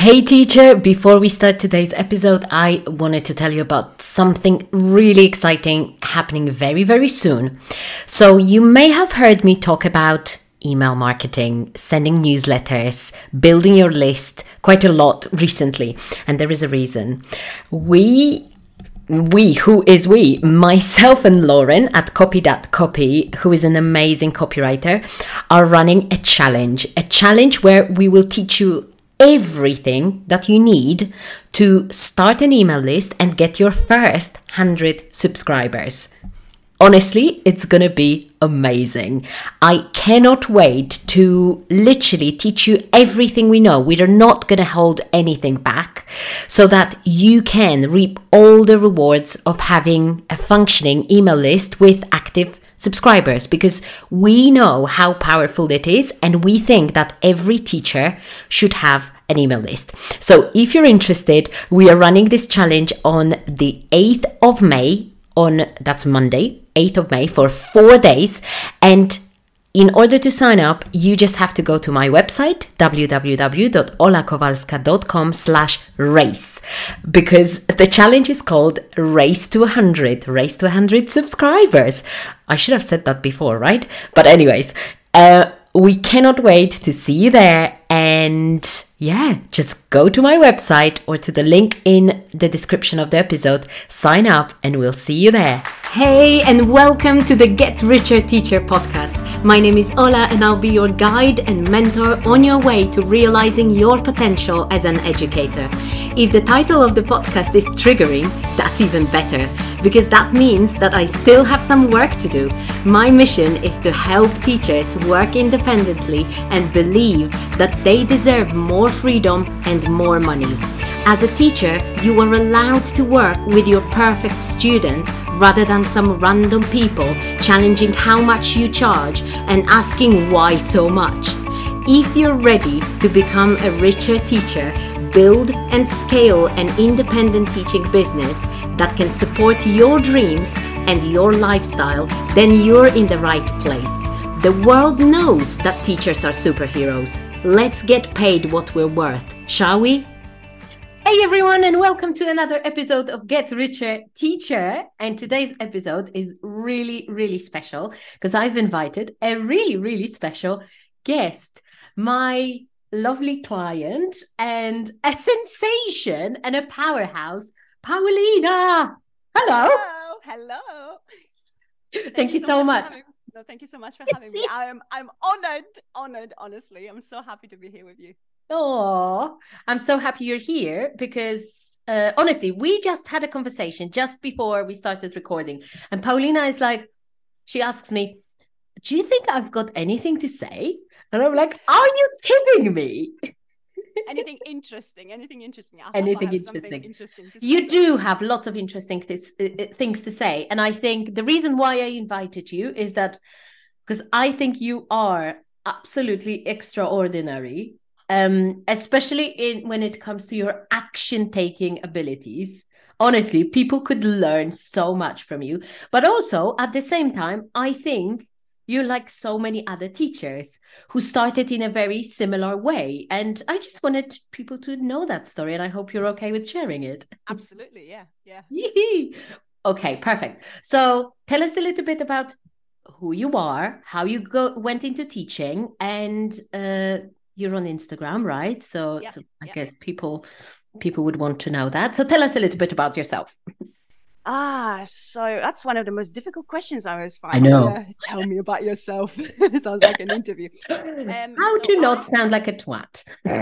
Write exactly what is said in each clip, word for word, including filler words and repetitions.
Hey teacher, before we start today's episode, I wanted to tell you about something really exciting happening very, very soon. So you may have heard me talk about email marketing, sending newsletters, building your list quite a lot recently. And there is a reason. We We, who is we? Myself and Lauren at Copy That Copy, who is an amazing copywriter, are running a challenge. A challenge where we will teach you everything that you need to start an email list and get your first one hundred subscribers. Honestly, it's gonna be amazing. I cannot wait to literally teach you everything we know. We are not gonna hold anything back so that you can reap all the rewards of having a functioning email list with active subscribers, because we know how powerful it is and we think that every teacher should have an email list. So if you're interested, we are running this challenge on the eighth of May, on that's Monday, eighth of May, for four days. And in order to sign up, you just have to go to my website, w w w dot ola kowalska dot com slash race, because the challenge is called Race to one hundred, Race to one hundred subscribers. I should have said that before, right? But anyways, uh, we cannot wait to see you there. And yeah, just go to my website or to the link in the description of the episode, sign up, and we'll see you there. Hey, and welcome to the Get Richer Teacher podcast. My name is Ola, and I'll be your guide and mentor on your way to realizing your potential as an educator. If the title of the podcast is triggering, that's even better, because that means that I still have some work to do. My mission is to help teachers work independently and believe that they deserve more freedom and more money. As a teacher, you are allowed to work with your perfect students rather than some random people challenging how much you charge and asking why so much. If you're ready to become a richer teacher, build and scale an independent teaching business that can support your dreams and your lifestyle, then you're in the right place. The world knows that teachers are superheroes. Let's get paid what we're worth, shall we? Hey everyone, and welcome to another episode of Get Richer Teacher. And today's episode is really, really special because I've invited a really, really special guest, my lovely client and a sensation and a powerhouse, Paulina. Hello. Hello. Hello. Thank, Thank you so, so much. much. No, thank you so much for having me. I am I'm honored, honored, honestly. I'm so happy to be here with you. Oh, I'm so happy you're here because uh, honestly, we just had a conversation just before we started recording. And Paulina is like, she asks me, do you think I've got anything to say? And I'm like, are you kidding me? Anything interesting? Anything interesting? I anything I interesting. interesting to say. You do have lots of interesting th- uh, things to say. And I think the reason why I invited you is that because I think you are absolutely extraordinary. Um, especially in when it comes to your action-taking abilities. Honestly, people could learn so much from you. But also, at the same time, I think you're like so many other teachers who started in a very similar way. And I just wanted people to know that story, and I hope you're okay with sharing it. Absolutely, yeah, yeah. Okay, perfect. So tell us a little bit about who you are, how you go went into teaching, and uh, you're on Instagram, right? So, yeah, so I yeah. guess people people would want to know that. So tell us a little bit about yourself. Ah, so that's one of the most difficult questions I always find. I know. Yeah, tell me about yourself. It sounds like an interview. Um, how so do I... not sound like a twat?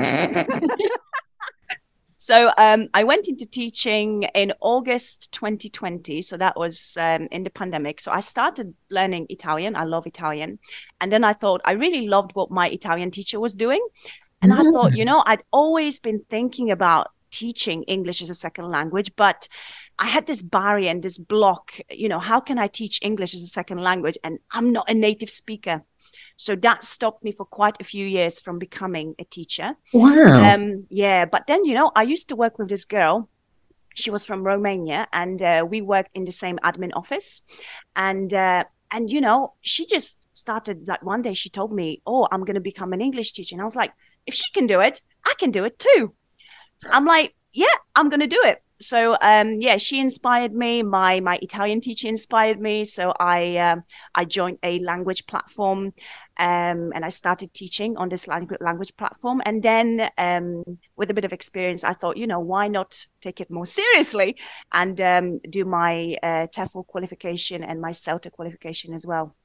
So um, I went into teaching in August twenty twenty. So that was um, in the pandemic. So I started learning Italian. I love Italian. And then I thought I really loved what my Italian teacher was doing. And mm. I thought, you know, I'd always been thinking about teaching English as a second language, but I had this barrier and this block, you know, how can I teach English as a second language? And I'm not a native speaker. So that stopped me for quite a few years from becoming a teacher. Wow. Um, yeah. But then, you know, I used to work with this girl. She was from Romania, and uh, we worked in the same admin office. And, uh, and, you know, she just started, like one day she told me, oh, I'm going to become an English teacher. And I was like, if she can do it, I can do it too. So I'm like, yeah, I'm gonna do it. So um, yeah, she inspired me. My my Italian teacher inspired me. So I um, I joined a language platform, um, and I started teaching on this language language platform. And then um, with a bit of experience, I thought, you know, why not take it more seriously and um, do my uh, TEFL qualification and my CELTA qualification as well.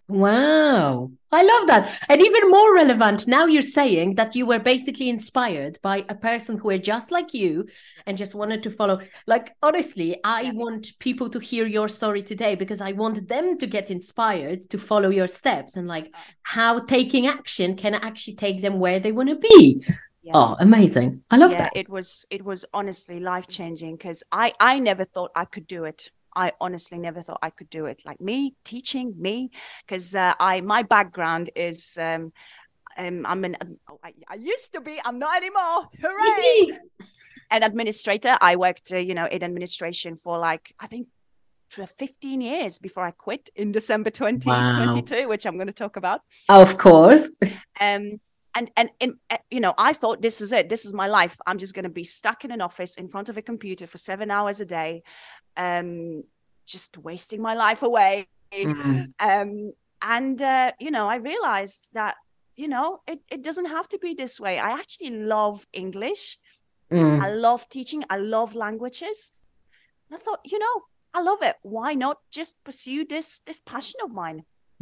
Wow, I love that. And even more relevant, now you're saying that you were basically inspired by a person who were just like you and just wanted to follow. Like, honestly, I Yeah. want people to hear your story today because I want them to get inspired to follow your steps and like how taking action can actually take them where they want to be. Yeah. Oh, amazing. I love Yeah, that. it was it was honestly life changing because I I never thought I could do it. I honestly never thought I could do it. Like me teaching me, because uh, I my background is um, um I'm an oh, I, I used to be, I'm not anymore. Hooray! An administrator. I worked uh, you know in administration for like I think for fifteen years before I quit in December twenty twenty-two, Wow. which I'm going to talk about. Of course. Um, and and in, uh, you know, I thought this is it. This is my life. I'm just going to be stuck in an office in front of a computer for seven hours a day, um, just wasting my life away. Mm. Um, and uh, you know, I realized that you know it it doesn't have to be this way. I actually love English. I Mm. love teaching. I love languages. And I thought, you know, I love it. Why not just pursue this this passion of mine?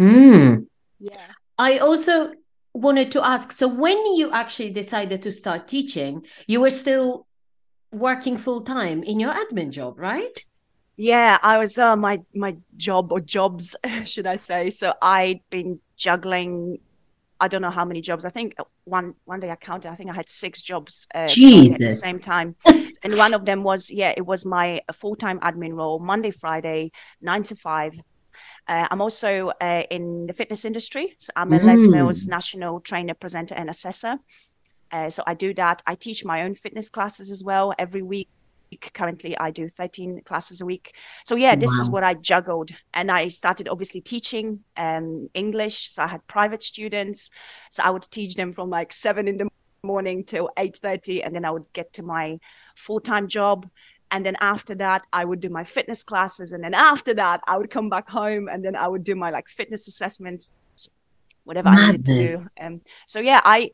Mm. Yeah. I also wanted to ask, so when you actually decided to start teaching, you were still working full time in your admin job, right? Yeah, I was uh, my my job or jobs, should I say? So I'd been juggling. I don't know how many jobs. I think one one day I counted. I think I had six jobs uh, going at the Jesus. same time, and one of them was yeah, it was my full time admin role, Monday, Friday, nine to five. Uh, I'm also uh, in the fitness industry. So I'm a Les Mills Mm. national trainer, presenter, and assessor. Uh, so I do that. I teach my own fitness classes as well every week. Currently, I do thirteen classes a week. So yeah, this is Wow. what I juggled, and I started obviously teaching um, English. So I had private students. So I would teach them from like seven in the morning till eight thirty, and then I would get to my full time job. And then after that, I would do my fitness classes, and then after that, I would come back home, and then I would do my like fitness assessments, whatever I needed to do. Madness. Um, so yeah, I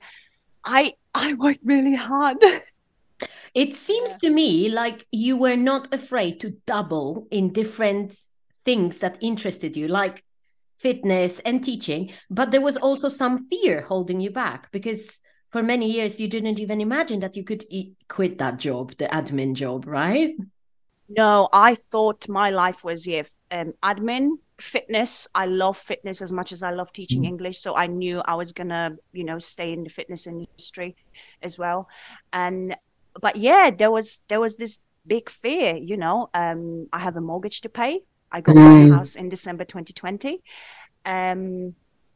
I I worked really hard. It seems Yeah. to me like you were not afraid to double in different things that interested you, like fitness and teaching, but there was also some fear holding you back because for many years you didn't even imagine that you could e- quit that job, the admin job, right? No, I thought my life was yeah, um, admin, fitness. I love fitness as much as I love teaching English, so I knew I was gonna, you know, stay in the fitness industry as well. And but yeah, there was there was this big fear, you know. Um, I have a mortgage to pay. I got my Mm. house in December twenty twenty. Um,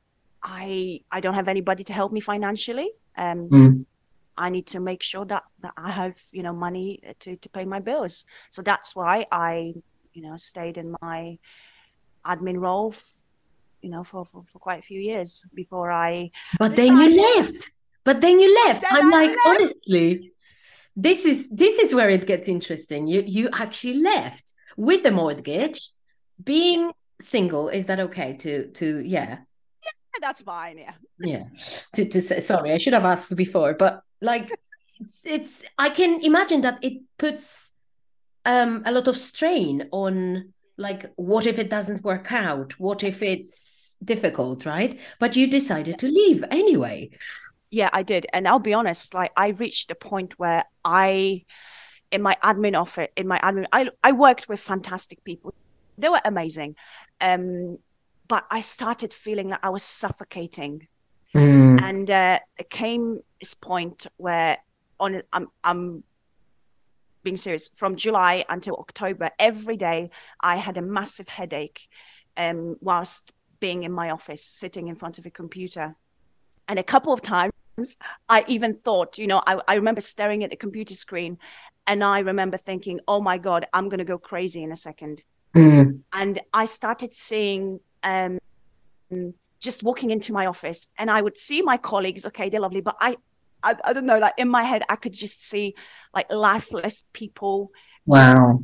I I don't have anybody to help me financially. Um, Mm. I need to make sure that that I have, you know, money to to pay my bills. So that's why I, you know, stayed in my admin role, f- you know, for, for for quite a few years before I But then you decided. left. But then you But left. then I'm like, I left. honestly, this is this is where it gets interesting. You you actually left with the mortgage, Yeah, being single. Is that okay to to yeah, that's fine. Yeah. yeah, to to say sorry, I should have asked before, but like it's it's I can imagine that it puts um a lot of strain on like what if it doesn't work out? What if it's difficult, right? But you decided to leave anyway. Yeah, I did. And I'll be honest, like I reached a point where I in my admin office, in my admin, I I worked with fantastic people. They were amazing. Um, but I started feeling like I was suffocating. Mm. And uh, it came this point where on I'm I'm being serious, from July until October, every day I had a massive headache um, whilst being in my office, sitting in front of a computer. And a couple of times I even thought, you know, I, I remember staring at the computer screen and I remember thinking, oh my God, I'm going to go crazy in a second. Mm. And I started seeing, um, just walking into my office and I would see my colleagues, okay, they're lovely, but I, I, I don't know, like in my head, I could just see like lifeless people Wow.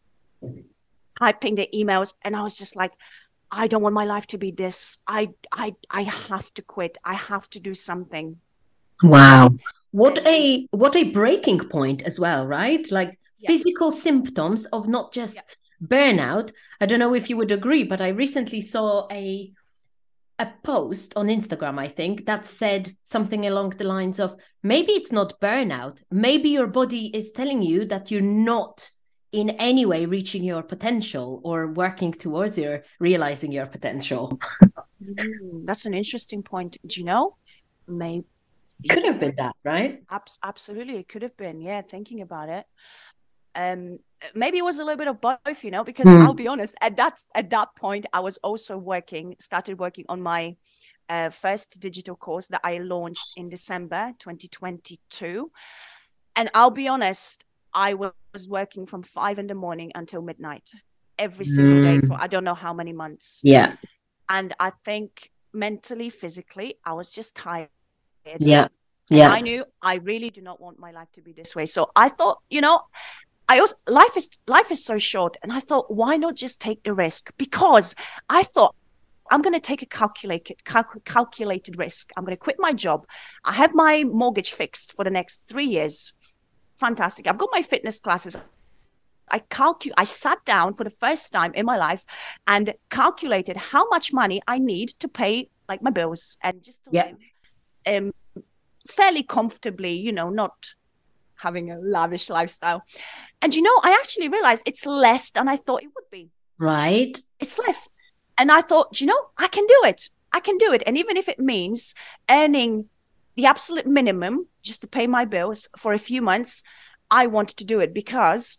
typing their emails. And I was just like, I don't want my life to be this. I, I, I have to quit. I have to do something. Wow. What a what a breaking point as well, right? Like yeah. physical symptoms of not just yeah. burnout. I don't know if you would agree, but I recently saw a a post on Instagram, I think, that said something along the lines of, maybe it's not burnout. Maybe your body is telling you that you're not in any way reaching your potential or working towards your realizing your potential. Mm, that's an interesting point. Do you know? Maybe it could have been that, right? Abs- absolutely, it could have been. Yeah, thinking about it. Um, maybe it was a little bit of both, you know, because mm. I'll be honest, at that at that point, I was also working, started working on my uh, first digital course that I launched in December twenty twenty-two. And I'll be honest, I was working from five in the morning until midnight every single mm. day for I don't know how many months. Yeah. And I think mentally, physically, I was just tired. Yeah. Yeah. And I knew I really do not want my life to be this way. So I thought, you know, I also life is life is so short, and I thought, why not just take the risk? Because I thought I'm going to take a calculated cal- calculated risk. I'm going to quit my job. I have my mortgage fixed for the next three years. Fantastic. I've got my fitness classes. I calcu- I sat down for the first time in my life and calculated how much money I need to pay like my bills and just to yeah. live um, fairly comfortably, you know, not having a lavish lifestyle. And, you know, I actually realized it's less than I thought it would be. Right. It's less. And I thought, you know, I can do it. I can do it. And even if it means earning the absolute minimum just to pay my bills for a few months, I want to do it because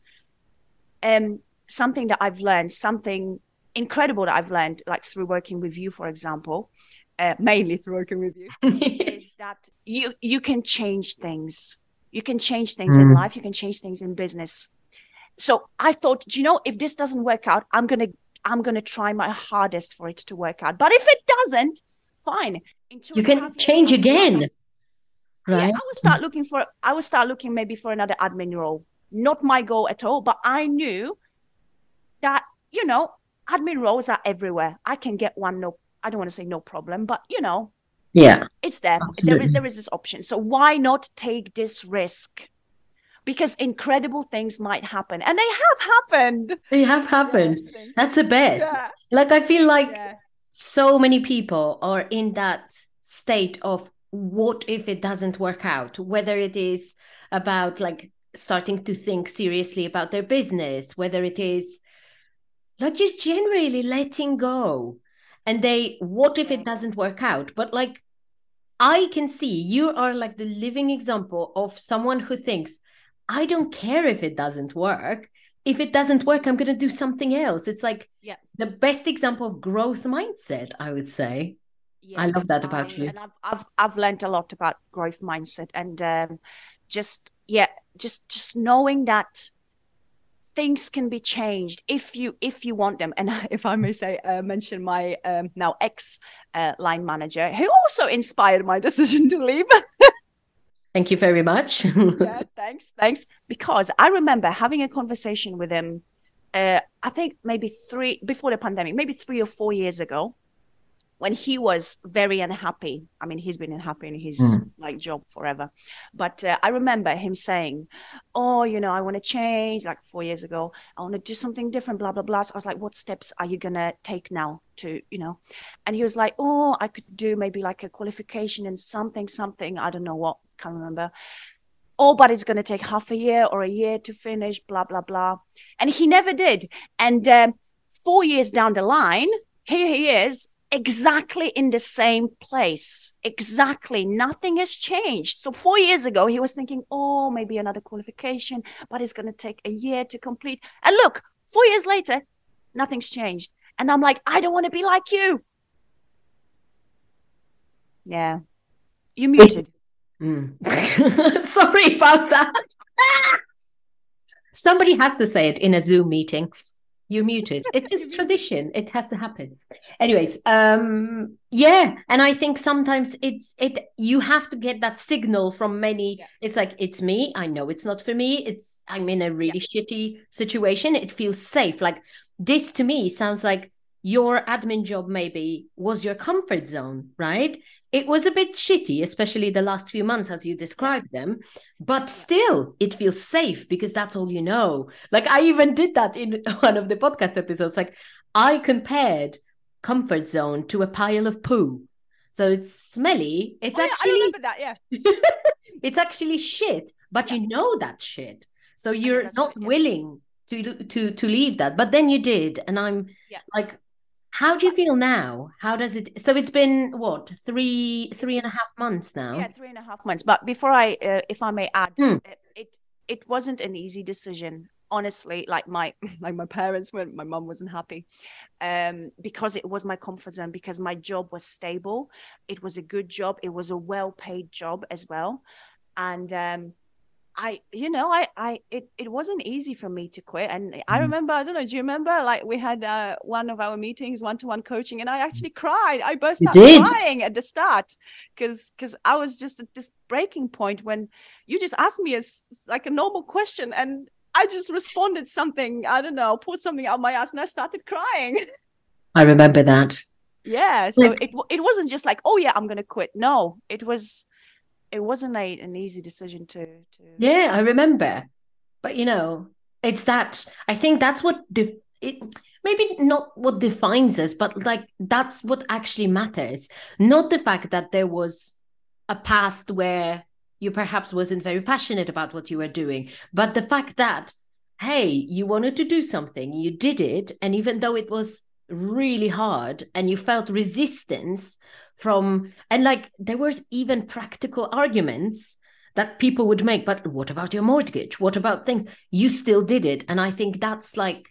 um, something that I've learned, something incredible that I've learned, like through working with you, for example, uh, mainly through working with you, is that you you can change things. You can change things mm. in life. You can change things in business. So I thought, you know, if this doesn't work out, I'm gonna I'm gonna try my hardest for it to work out. But if it doesn't, fine. You can change again. Right. Yeah, I would start looking for, I would start looking maybe for another admin role. Not my goal at all, but I knew that, you know, admin roles are everywhere. I can get one, no, I don't want to say no problem, but, you know, yeah, it's there. There is, there is this option. So why not take this risk? Because incredible things might happen. And they have happened. They have happened. Yes. That's the best. Yeah. Like, I feel like yeah. so many people are in that state of, what if it doesn't work out? Whether it is about like starting to think seriously about their business, whether it is like just generally letting go. And they, what if it doesn't work out? But like, I can see you are like the living example of someone who thinks, I don't care if it doesn't work. If it doesn't work, I'm going to do something else. It's like yeah. the best example of growth mindset, I would say. Yeah, I love that about I, you. And I've I've I've learned a lot about growth mindset, and um, just yeah, just just knowing that things can be changed if you if you want them. And if I may say, uh, mention my um, now ex uh, line manager, who also inspired my decision to leave. Thank you very much. Yeah, thanks, thanks. Because I remember having a conversation with him. Uh, I think maybe three before the pandemic, maybe three or four years ago, when he was very unhappy. I mean, he's been unhappy in his mm. like job forever. But uh, I remember him saying, oh, you know, I want to change, like four years ago. I want to do something different, blah, blah, blah. So I was like, what steps are you going to take now to, you know? And he was like, oh, I could do maybe like a qualification in something, something. I don't know what, can't remember. Oh, but it's going to take half a year or a year to finish, blah, blah, blah. And he never did. And um, four years down the line, here he is, exactly in the same place. Exactly. Nothing has changed. So four years ago, he was thinking, oh, maybe another qualification, but it's going to take a year to complete. And look, four years later, nothing's changed. And I'm like, I don't want to be like you. Yeah. You muted. Mm. Sorry about that. Somebody has to say it in a Zoom meeting. You're muted. It's just tradition. It has to happen. Anyways, um, yeah, and I think sometimes it's it you have to get that signal from many. Yeah. It's like, it's me. I know it's not for me. It's I'm in a really Yeah. shitty situation. It feels safe. Like, this to me sounds like your admin job maybe was your comfort zone, right? It was a bit shitty, especially the last few months as you described them, but still it feels safe because that's all you know. Like, I even did that in one of the podcast episodes. Like, I compared comfort zone to a pile of poo. So it's smelly. It's Oh, actually, yeah, I remember that. Yeah. it's actually shit, but Yeah. you know that shit. So you're not shit, yeah. willing to to to leave that, but then you did, and I'm yeah. like, how do you feel now? How does it? So it's been what, three three and a half months now? Yeah, three and a half months. But before I, uh, if I may add, Hmm. it it wasn't an easy decision. Honestly, like my like my parents went, my mom wasn't happy, um, because it was my comfort zone. Because my job was stable, it was a good job, it was a well-paid job as well, and um, I, you know, I, I, it, it wasn't easy for me to quit. And I remember, I don't know, do you remember? Like, we had uh, one of our meetings, one-to-one coaching, and I actually cried. I burst You out did? crying at the start because because I was just at this breaking point when you just asked me as like a normal question, and I just responded something, I don't know, pulled something out my ass, and I started crying. I remember that. Yeah. So Like, it it wasn't just like, oh yeah, I'm gonna quit. No, it was. It wasn't a, an easy decision to to yeah, I remember. But you know, it's that, I think that's what de- it maybe not what defines us, but like that's what actually matters. Not the fact that there was a past where you perhaps wasn't very passionate about what you were doing, but the fact that, hey, you wanted to do something, you did it, and even though it was really hard and you felt resistance from, and like there was even practical arguments that people would make, but what about your mortgage, what about things, you still did it. And I think that's like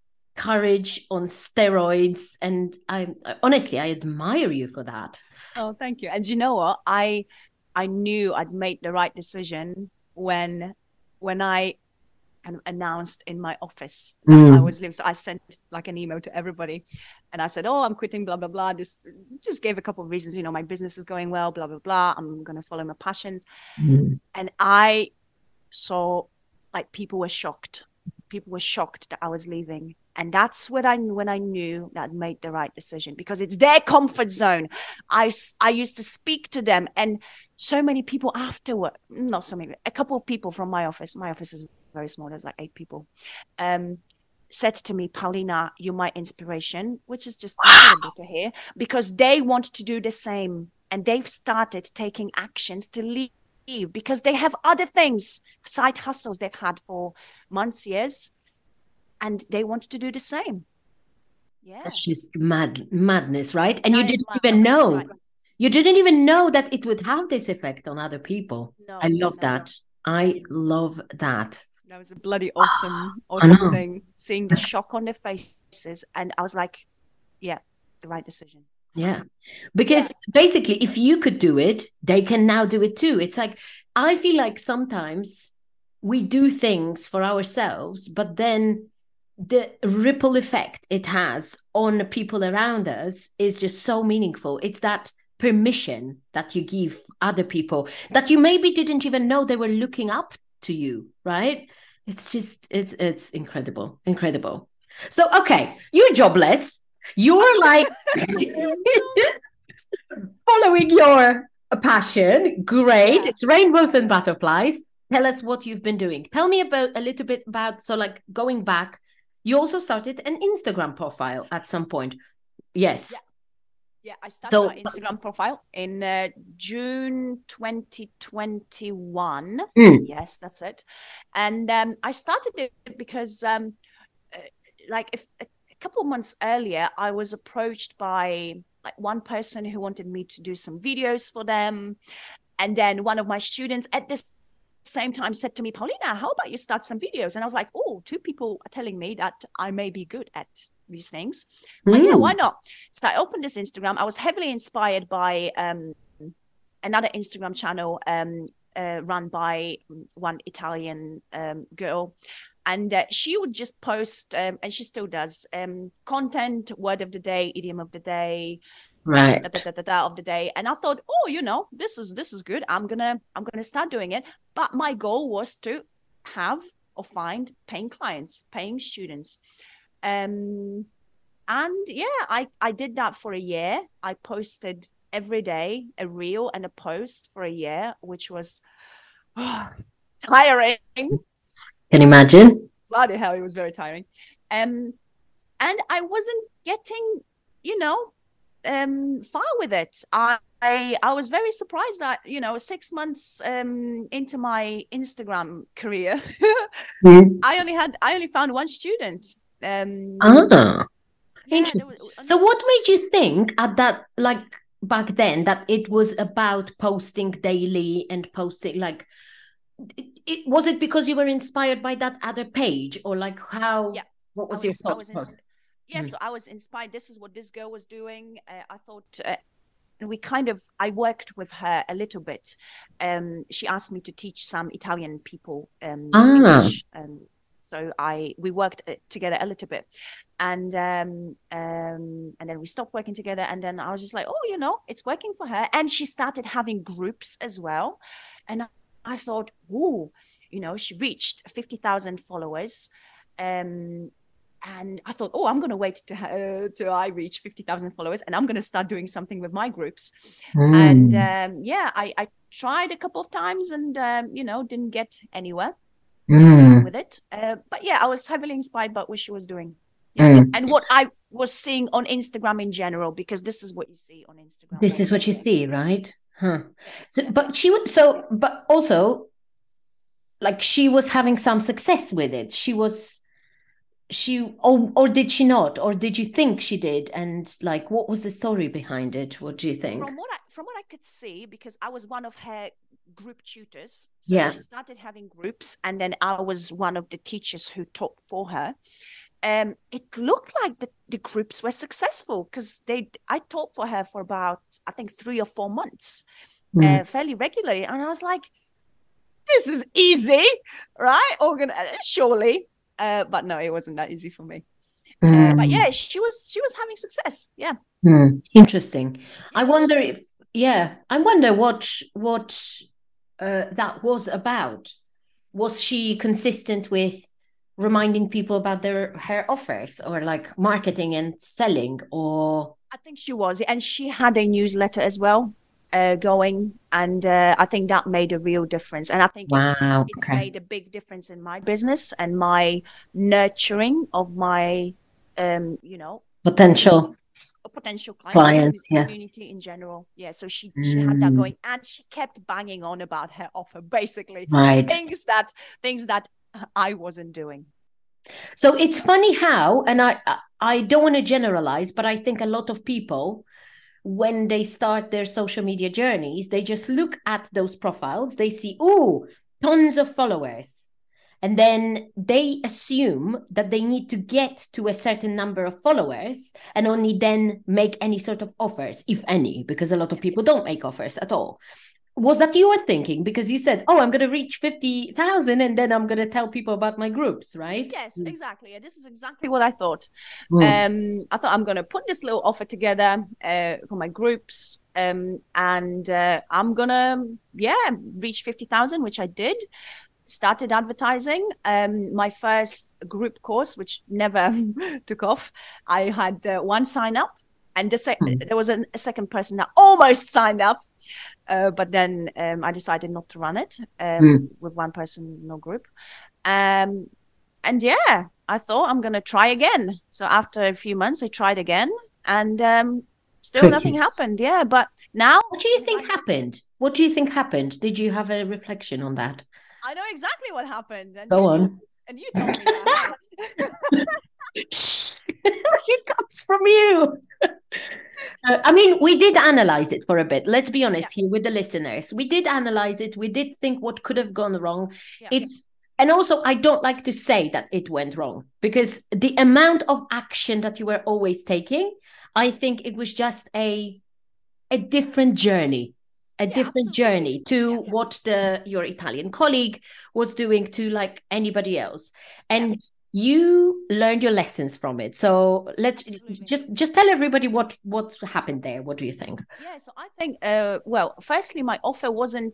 courage on steroids, and I honestly, I admire you for that. Oh, thank you. And you know what? I I knew I'd made the right decision when when I kind of announced in my office that Mm. I was leaving. So I sent like an email to everybody, and I said, "Oh, I'm quitting." Blah blah blah. This just gave a couple of reasons. You know, my business is going well. Blah blah blah. I'm going to follow my passions. Mm. And I saw like people were shocked. People were shocked that I was leaving. And that's when I when I knew that I'd made the right decision, because it's their comfort zone. I, I used to speak to them, and so many people afterward, not so many, a couple of people from my office, my office is very small, there's like eight people, um, said to me, Paulina, you're my inspiration, which is just incredible to hear, because they want to do the same, and they've started taking actions to leave because they have other things, side hustles they've had for months, years, and they want to do the same. Yeah. That's just mad madness, right? And That you is didn't mad- even know. right. You didn't even know that it would have this effect on other people. No, I love no. that. I love that. That was a bloody awesome, I awesome know. thing. Seeing the shock on their faces, and I was like, yeah, the right decision. Yeah. Because basically, if you could do it, they can now do it too. It's like, I feel like sometimes we do things for ourselves, but then the ripple effect it has on the people around us is just so meaningful. It's that permission that you give other people that you maybe didn't even know they were looking up to you, right? It's just, it's it's incredible, incredible. So, okay, you're jobless. You're like following your passion. Great. Yeah. It's rainbows and butterflies. Tell us what you've been doing. Tell me about a little bit about, so like going back, you also started an Instagram profile at some point. Yes. Yeah. Yeah, I started So- my Instagram profile in uh, June twenty twenty-one. Mm. Yes, that's it. And um, I started it because, um, uh, like, if a couple of months earlier, I was approached by like one person who wanted me to do some videos for them, and then one of my students at this same time said to me, Paulina, how about you start some videos? And I was like, oh, two people are telling me that I may be good at these things. Mm. Like, yeah, why not? So I opened this Instagram. I was heavily inspired by um, another Instagram channel um, uh, run by one Italian um, girl. And uh, she would just post, um, and she still does, um, content, word of the day, idiom of the day, Right. da, da, da, da, da, of the day. And I thought, oh, you know, this is this is good. I'm gonna I'm gonna start doing it. But my goal was to have or find paying clients, paying students. Um, and yeah, I I did that for a year. I posted every day a reel and a post for a year, which was oh, tiring. Can imagine. Bloody hell, it was very tiring. Um, and I wasn't getting, you know, um, far with it. I, I I was very surprised that, you know, six months um into my Instagram career, Mm. I only had I only found one student. Um, Ah, yeah, there interesting. was, So what made you think at that, like back then, that it was about posting daily and posting like, it, it was it because you were inspired by that other page, or like how, yeah, what I was your was I thought was in, process? yeah, Mm. so I was inspired. This is what this girl was doing. Uh, I thought. Uh, we kind of I worked with her a little bit. Um, she asked me to teach some Italian people um, Ah, English. Um, so I we worked uh, together a little bit, and um, um, and then we stopped working together. And then I was just like, oh, you know, it's working for her. And she started having groups as well, and I, I thought, oh, you know, she reached fifty thousand followers. Um, and I thought, oh, I'm going to wait to uh, till I reach fifty thousand followers, and I'm going to start doing something with my groups. mm. And um, yeah, I, I tried a couple of times, and um, you know, didn't get anywhere Mm. with it. Uh, but yeah, I was heavily inspired by what she was doing. Yeah, Mm. and what I was seeing on Instagram in general, because this is what you see on Instagram. This is what you see, right? Huh. Yeah. So, but she would, so, but also, like, she was having some success with it. She was, she, or, or did she not? Or did you think she did? And like, what was the story behind it? What do you think? From what I from what I could see, because I was one of her group tutors, so Yeah. she started having groups, and then I was one of the teachers who taught for her. Um, it looked like the, the groups were successful, because they I taught for her for about, I think, three or four months, Mm. uh, fairly regularly, and I was like, this is easy, right? Organ surely, uh, but no, it wasn't that easy for me. Mm. Uh, but yeah, she was she was having success. Yeah. Mm. Interesting. I Yeah. wonder if, yeah, I wonder what what uh, that was about. Was she consistent with reminding people about their her offers, or like marketing and selling, or I think she was, and she had a newsletter as well, uh, going, and uh, I think that made a real difference. And I think it's it's, wow, it's okay, made a big difference in my business and my nurturing of my, um, you know, potential potential clients, clients, commu- yeah. community in general. Yeah, so she she had that Mm. going, and she kept banging on about her offer, basically Right. things that things that I wasn't doing. So it's funny how, and I I don't want to generalize, but I think a lot of people, when they start their social media journeys, they just look at those profiles, they see, oh, tons of followers. And then they assume that they need to get to a certain number of followers and only then make any sort of offers, if any, because a lot of people don't make offers at all. Was that your thinking? Because you said, oh, I'm going to reach fifty thousand and then I'm going to tell people about my groups, right? Yes, exactly. Yeah, this is exactly what I thought. Mm. Um, I thought, I'm going to put this little offer together uh, for my groups, um, and uh, I'm going to, yeah, reach fifty thousand, which I did. Started advertising. Um, my first group course, which never took off, I had uh, one sign up, and the sec- Mm. there was an, a second person that almost signed up. Uh, but then um, I decided not to run it um, Mm. with one person, no group. Um, and yeah, I thought, I'm going to try again. So after a few months, I tried again, and um, still nothing Crickets. happened. Yeah, but now. What do you think happened? What do you think happened? Did you have a reflection on that? I know exactly what happened. And Go you on. Told, and you told me that. It comes from you. Uh, I mean, we did analyze it for a bit. Let's be honest, yeah, here with the listeners. We did analyze it. We did think what could have gone wrong. Yeah. It's and also, I don't like to say that it went wrong, because the amount of action that you were always taking, I think it was just a a different journey. a Yeah, different absolutely. journey to Yeah, yeah, what the your Italian colleague was doing to like anybody else. yeah, And you learned your lessons from it. So let's absolutely. just just tell everybody what what happened there. What do you think? Yeah, so I think, uh, well, firstly, my offer wasn't,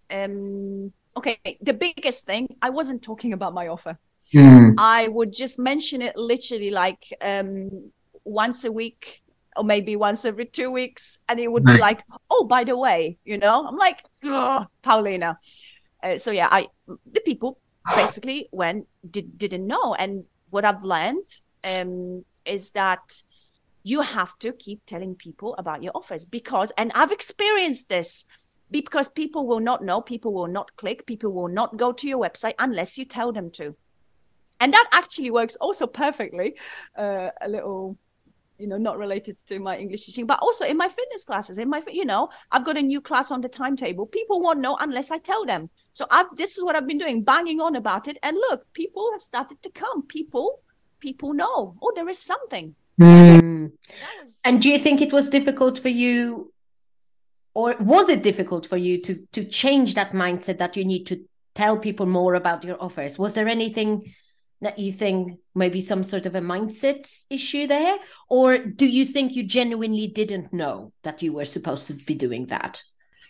um, okay, the biggest thing, I wasn't talking about my offer. Mm. I would just mention it literally like um, once a week or maybe once every two weeks. And it would be Right. like, oh, by the way, you know, I'm like, Paulina. Uh, so yeah, I the people basically when did, didn't know. And what I've learned um, is that you have to keep telling people about your offers because, and I've experienced this, because people will not know, people will not click, people will not go to your website unless you tell them to. And that actually works also perfectly. Uh, a little, you know, not related to my English teaching, but also in my fitness classes. In my, you know, I've got a new class on the timetable. People won't know unless I tell them. So I've this is what I've been doing, banging on about it. And look, people have started to come. People, people know. Oh, there is something. Mm. That And do was you think it was difficult for you, or was it difficult for you to to change that mindset that you need to tell people more about your offers? Was there anything that you think maybe some sort of a mindset issue there? Or do you think you genuinely didn't know that you were supposed to be doing that?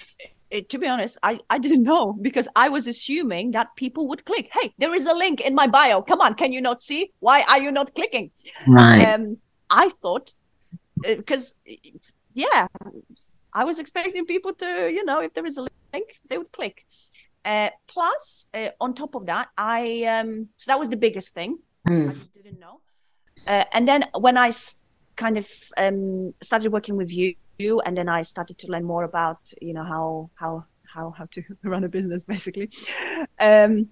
it, to be honest, I, I didn't know because I was assuming that people would click. Hey, there is a link in my bio. Come on, can you not see? Why are you not clicking? Right. Um, I thought because yeah, I was expecting people to, you know, if there is a link, they would click. Uh, plus, uh, on top of that, I um, so that was the biggest thing. Mm. I just didn't know. Uh, and then when I s- kind of um, started working with you, and then I started to learn more about, you know, how how how how to run a business, basically. Um,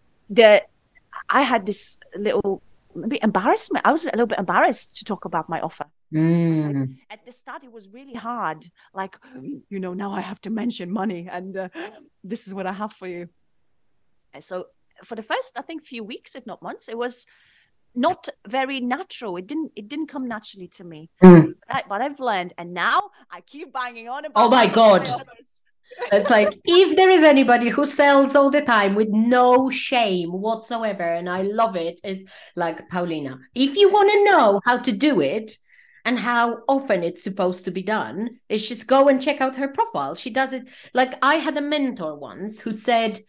the I had this little maybe embarrassment. I was a little bit embarrassed to talk about my offer. Like, Mm. at the start, it was really hard. Like, you know, now I have to mention money, and uh, this is what I have for you. And so, for the first, I think, few weeks, if not months, it was not very natural. It didn't. It didn't come naturally to me. Mm. But, I, but I've learned, and now I keep banging on Oh about my my, God. my offers. It's like if there is anybody who sells all the time with no shame whatsoever, and I love it, is like Paulina. If you want to know how to do it and how often it's supposed to be done, is just go and check out her profile. She does it like I had a mentor once who said,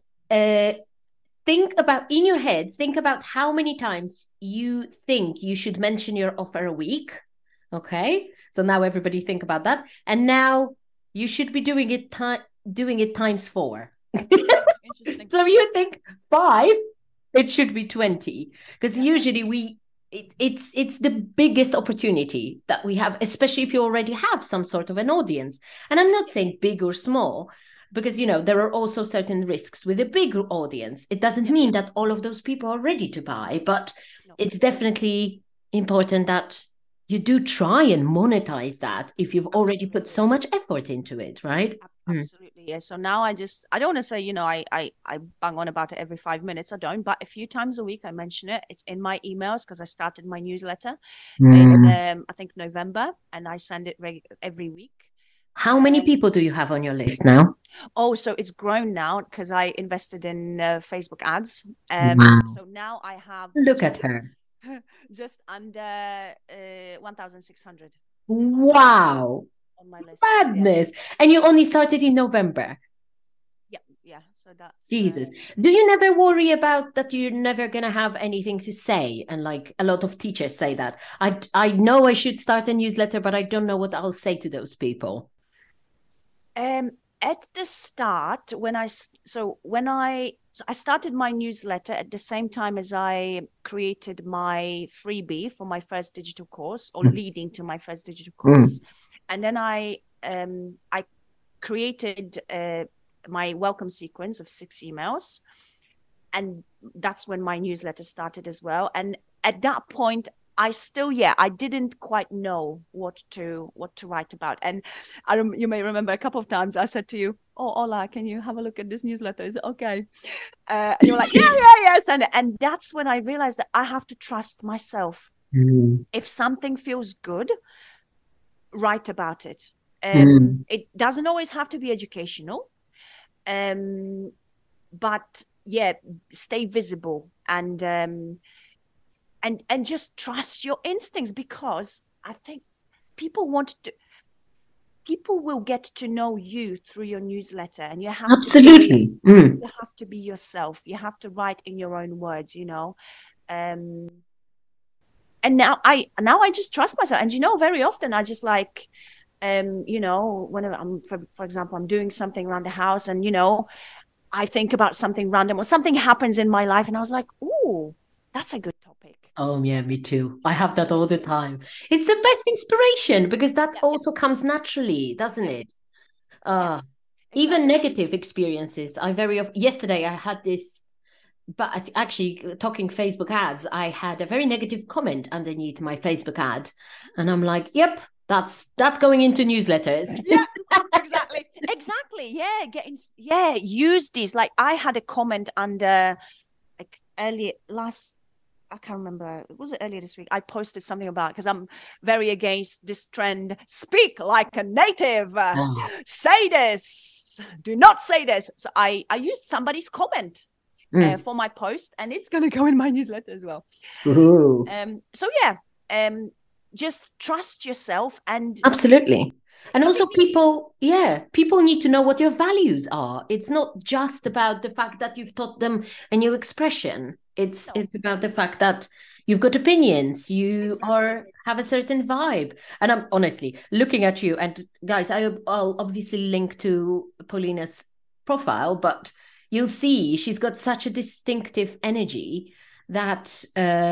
uh, think about in your head, think about how many times you think you should mention your offer a week. Okay. So now everybody think about that. And now you should be doing it time doing it times four. Interesting. So you think five, it should be twenty. Because Yeah. usually we it, it's it's the biggest opportunity that we have, especially if you already have some sort of an audience. And I'm not saying big or small, because you know there are also certain risks with a big audience. It doesn't Yeah. mean that all of those people are ready to buy, but No. it's definitely important that you do try and monetize that if you've already put Absolutely. so much effort into it, right? Mm. Absolutely, yeah. So now I just I don't want to say, you know, I I I bang on about it every five minutes. I don't, but a few times a week I mention it. It's in my emails because I started my newsletter in Mm. um I think November, and I send it reg- every week. How many Um, people do you have on your list now? oh, so it's grown now because I invested in uh, Facebook ads. Um, Wow. so now I have Look at just her. just under uh, one thousand six hundred Wow. on my list. So yeah, Madness. And you only started in November. yeah, yeah. So that's uh, Jesus. Do you never worry about that you're never going to have anything to say? And like a lot of teachers say that. I, I know I should start a newsletter, but I don't know what I'll say to those people. Um, at the start, when I so when I so I started my newsletter at the same time as I created my freebie for my first digital course, or Mm. leading to my first digital Mm. course, and then I um I created uh, my welcome sequence of six emails, and that's when my newsletter started as well. And at that point, I still, yeah, I didn't quite know what to what to write about. And I rem- you may remember a couple of times I said to you, "Oh, Ola, can you have a look at this newsletter? Is it okay?" Uh, and you were like, "Yeah, yeah, yeah, send it." And that's when I realized that I have to trust myself. Mm. If something feels good, write about it. Um, Mm. It doesn't always have to be educational. Um, but yeah, stay visible and um, and and just trust your instincts, because I think people want to people will get to know you through your newsletter, and you have to be Absolutely. Mm. you have to be yourself. You have to write in your own words, you know. Um, and now I now I just trust myself. And you know, very often I just like, um, you know, whenever I'm, for, for example, I'm doing something around the house, and you know, I think about something random or something happens in my life, and I was like, "Oh, that's a good topic." Oh, yeah, me too. I have that all the time. It's the best inspiration because that Yeah, also comes naturally, doesn't it? yeah, Uh, even exactly. negative experiences. I very of yesterday I had this, but actually talking Facebook ads, I had a very negative comment underneath my Facebook ad, and I'm like, "Yep, that's that's going into newsletters." Yeah, exactly, exactly. Yeah, getting yeah, use these. Like I had a comment under like earlier last. I can't remember. Was it earlier this week? I posted something about, because I'm very against this trend. Speak like a native. Uh, Oh. say this. Do not say this. So I I used somebody's comment uh, Mm. for my post, and it's going to go in my newsletter as well. Ooh. Um. So yeah. Um. Just trust yourself, and Absolutely. And also everything. people, yeah, people need to know what your values are. It's not just about the fact that you've taught them a new expression. It's No, it's about the fact that you've got opinions, you exactly. are have a certain vibe. And I'm honestly looking at you, and guys, I, I'll obviously link to Paulina's profile, but you'll see she's got such a distinctive energy that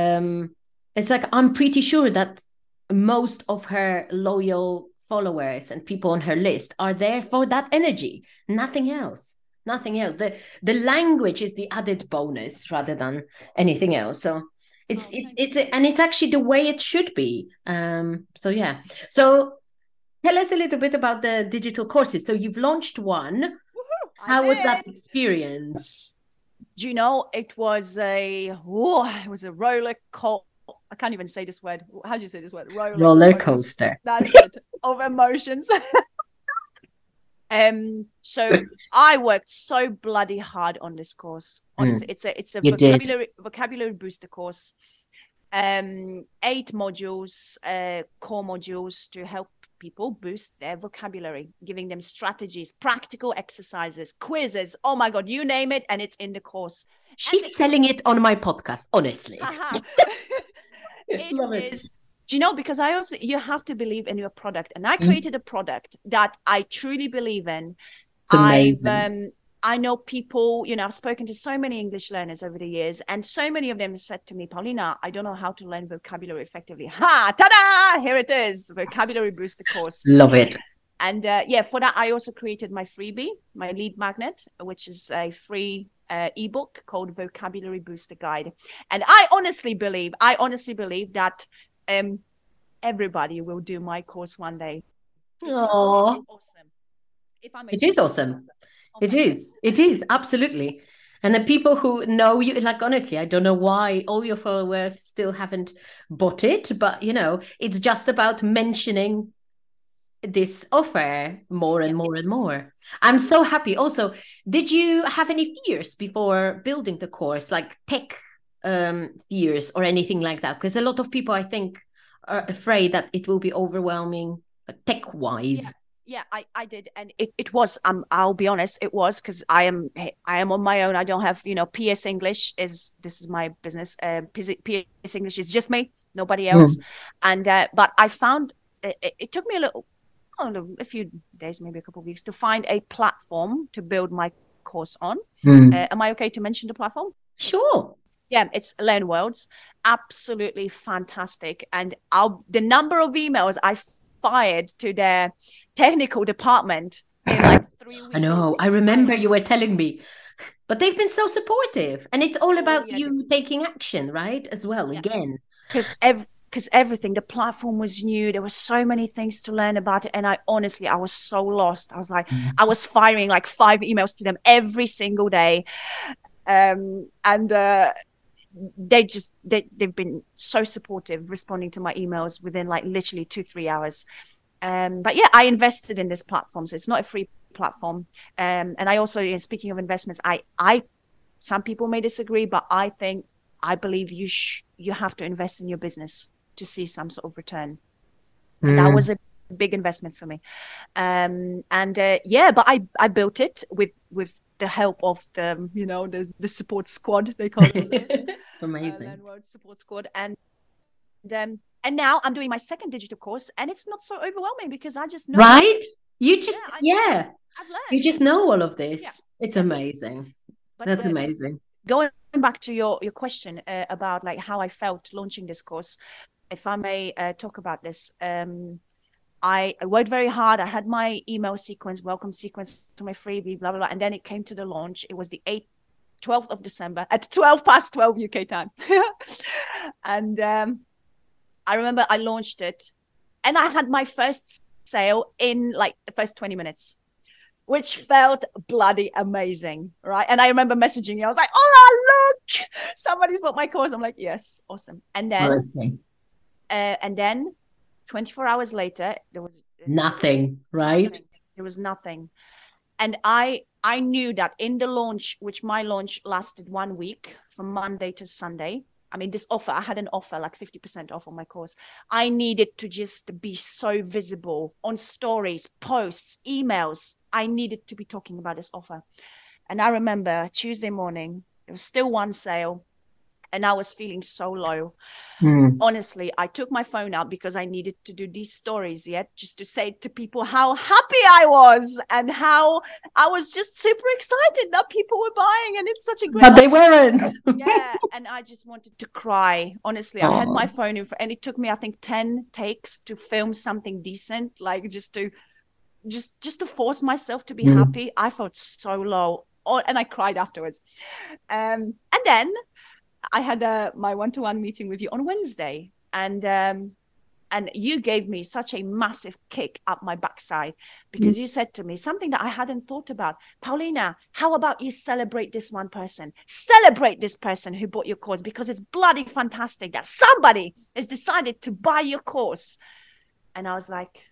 um it's like I'm pretty sure that most of her loyal followers and people on her list are there for that energy, nothing else, nothing else. The the language is the added bonus rather than anything else. So it's Oh, it's thank it's you. a, and it's actually the way it should be. Um so yeah, so tell us a little bit about the digital courses. So you've launched one. Woohoo, I How was that did. experience? Do you know, it was a oh, it was a roller coaster. I can't even say this word. How do you say this word? Roller Roller coaster. coaster. That's it. Of emotions. um. So I worked so bloody hard on this course. Honestly, Mm, it's a it's a you did. vocabulary vocabulary booster course. Um, eight modules, uh, core modules to help people boost their vocabulary, giving them strategies, practical exercises, quizzes. Oh my God, you name it, and it's in the course. And She's selling it on my podcast, honestly. it Love it. is, do you know, because I also, you have to believe in your product. And I Mm. created a product that I truly believe in. It's I've, amazing. um, I know people, you know, I've spoken to so many English learners over the years, and so many of them said to me, Paulina, I don't know how to learn vocabulary effectively. Ha, ta-da! Here it is, vocabulary booster course. Love it. And uh, yeah, for that, I also created my freebie, my lead magnet, which is a free uh, ebook called Vocabulary Booster Guide. And I honestly believe, I honestly believe that um, everybody will do my course one day, because Oh, it's awesome. If I may it say is so awesome. myself. Oh It my God. is. It is absolutely. And the people who know you, like honestly, I don't know why all your followers still haven't bought it, but you know, it's just about mentioning this offer more Yeah. and more and more. I'm so happy. Also, did you have any fears before building the course, like tech um, fears or anything like that? Because a lot of people, I think, are afraid that it will be overwhelming tech Yeah. wise. Yeah, I, I did, and it, it was. Um, I'll be honest, it was, because I am I am on my own. I don't have, you know, P S English is this is my business. Uh, P S English is just me, nobody else. Mm. And uh, but I found it, it took me a little, I don't know, a few days, maybe a couple of weeks, to find a platform to build my course on. Mm. Uh, am I okay to mention the platform? Sure. Yeah, it's Learn Worlds. Absolutely fantastic. And I'll the number of emails I fired to their technical department in like three I weeks. know. I remember you were telling me, but they've been so supportive, and it's all Oh, about yeah, you taking action, right? As well. yeah. Again. Because ev- because everything, the platform was new. There were so many things to learn about it. And I honestly, I was so lost. I was like, Mm. I was firing like five emails to them every single day. Um, and uh, they just, they, they've been so supportive, responding to my emails within like literally two, three hours. Um, but yeah, I invested in this platform, so it's not a free platform. Um, and I also, you know, speaking of investments, I, I, some people may disagree, but I think, I believe you sh- you have to invest in your business to see some sort of return. Mm. And that was a big investment for me. Um, and uh, yeah, but I, I built it with, with the help of the, you know, the, the support squad, they call it. Amazing. Uh, LearnWorld support squad. And, um, and now I'm doing my second digital course, and it's not so overwhelming because I just know. Right? You just, yeah. I, yeah. I've learned. You just know all of this. Yeah. It's amazing. But That's the, amazing. Going back to your, your question uh, about like how I felt launching this course, if I may uh, talk about this, um, I, I worked very hard. I had my email sequence, welcome sequence to my freebie, blah, blah, blah. And then it came to the launch. It was the eighth, twelfth of December at twelve past twelve U K time. And um, I remember I launched it and I had my first sale in like the first twenty minutes, which felt bloody amazing, right? And I remember messaging you. I was like, oh, look, somebody's bought my course. I'm like, yes, awesome. And then, uh, and then twenty-four hours later, there was nothing, right? Nothing. There was nothing. And I, I knew that in the launch, which my launch lasted one week from Monday to Sunday. I mean, this offer, I had an offer like fifty percent off on my course. I needed to just be so visible on stories, posts, emails. I needed to be talking about this offer. And I remember Tuesday morning, there was still one sale and I was feeling so low. Mm. Honestly, I took my phone out because I needed to do these stories yet, just to say to people how happy I was and how I was just super excited that people were buying, and it's such a great. But they weren't. Yeah, and I just wanted to cry. Honestly, Aww. I had my phone in, for, and it took me, I think, ten takes to film something decent, like just to, just just to force myself to be mm. happy. I felt so low, oh, and I cried afterwards. Um, and then I had a, my one-to-one meeting with you on Wednesday, and um, and you gave me such a massive kick up my backside because mm. you said to me something that I hadn't thought about. Paulina, how about you celebrate this one person? Celebrate this person who bought your course, because it's bloody fantastic that somebody has decided to buy your course. And I was like,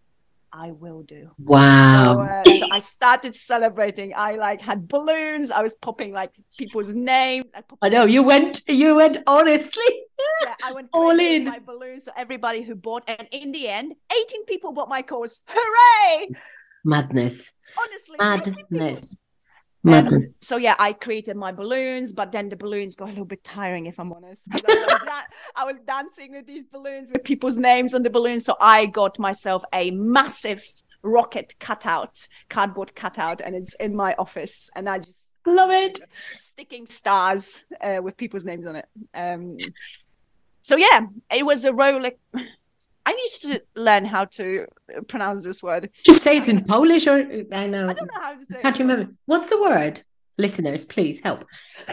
I will do. Wow. So, uh, so I started celebrating. I like had balloons. I was popping like people's names. I, I know you went, you went honestly. Yeah, I went all in my balloons. So everybody who bought, and in the end, eighteen people bought my course. Hooray! Madness. Honestly, madness. Um, so yeah, I created my balloons, but then the balloons got a little bit tiring, if I'm honest. I was, da- I was dancing with these balloons with people's names on the balloons. So I got myself a massive rocket cutout, cardboard cutout, and it's in my office. And I just love it. Sticking stars uh, with people's names on it. Um, so yeah, it was a roller. I need to learn how to pronounce this word. Just say it in Polish, or I know. I don't know how to say it. Can't you remember? What's the word? Listeners, please help.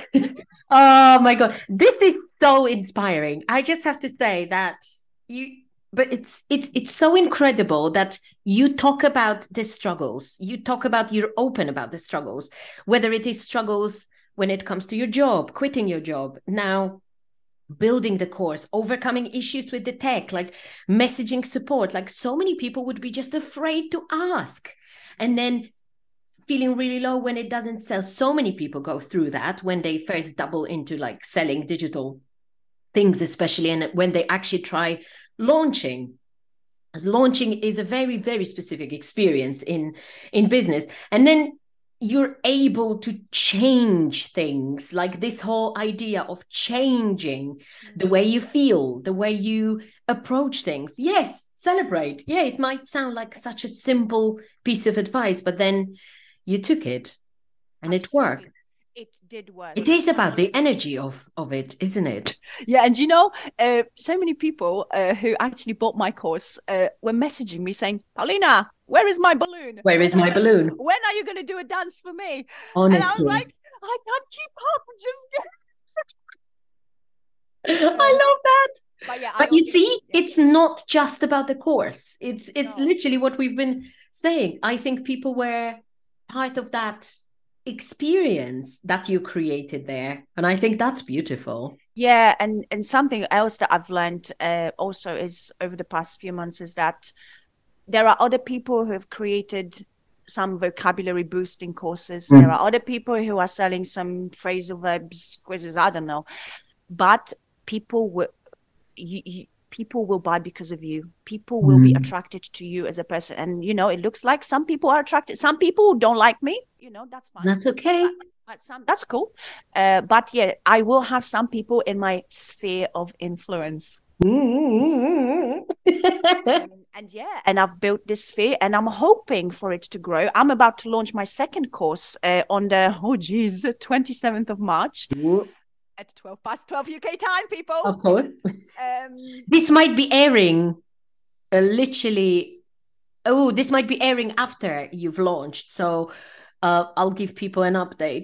Oh my God. This is so inspiring. I just have to say that you, but it's it's it's so incredible that you talk about the struggles. You talk about, you're open about the struggles, whether it is struggles when it comes to your job, quitting your job, now building the course, overcoming issues with the tech, like messaging support. Like so many people would be just afraid to ask, and then feeling really low when it doesn't sell. So many people go through that when they first double into like selling digital things, especially, and when they actually try launching. Launching is a very, very specific experience in in business. And then you're able to change things, like this whole idea of changing the way you feel, the way you approach things. Yes, celebrate. Yeah, it might sound like such a simple piece of advice, but then you took it and Absolutely. It worked. It did work. It is about the energy of, of it, isn't it? Yeah, and you know, uh, so many people uh, who actually bought my course uh, were messaging me saying, Paulina, where is my balloon? Where when is my balloon? When are you going to do a dance for me? Honestly. And I was like, I can't keep up. Just I love that. But, yeah, but you see, yeah. It's not just about the course. It's it's no. literally what we've been saying. I think people were part of that experience that you created there, and I think that's beautiful. Yeah, and and something else that I've learned uh, also is over the past few months is that there are other people who have created some vocabulary boosting courses. Mm. There are other people who are selling some phrasal verbs quizzes. I don't know, but people will, you, you, people will buy because of you. People will mm. be attracted to you as a person, and you know, it looks like some people are attracted. Some people don't like me. You know, that's fine. That's okay. But, but some, that's cool. Uh, but yeah, I will have some people in my sphere of influence. Mm-hmm. and, and yeah, and I've built this sphere, and I'm hoping for it to grow. I'm about to launch my second course uh, on the oh geez, twenty-seventh of March mm. at twelve past twelve U K time, people. Of course. Um, this might be airing uh, literally. Oh, this might be airing after you've launched, so uh, I'll give people an update.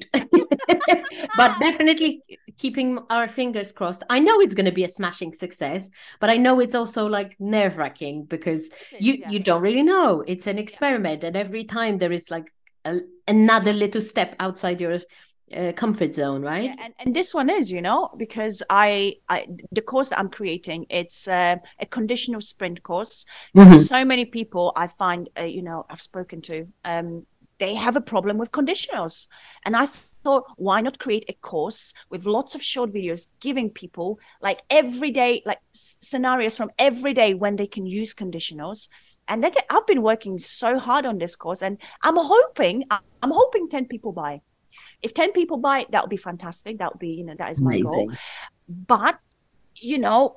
But definitely keeping our fingers crossed. I know it's going to be a smashing success, but I know it's also like nerve-wracking because is, you yeah. you don't really know. It's an experiment, yeah. and every time there is like a, another little step outside your uh, comfort zone, right? Yeah, and, and this one is, you know, because I, I the course that I'm creating, it's uh, a conditional sprint course. Mm-hmm. So, so many people I find, uh, you know, I've spoken to, um, they have a problem with conditionals, and I thought, why not create a course with lots of short videos giving people like everyday like s- scenarios from every day when they can use conditionals. And they get, I've been working so hard on this course, and I'm hoping I'm hoping ten people buy. If ten people buy, that would be fantastic. That would be, you know, that is my Amazing. goal. But you know,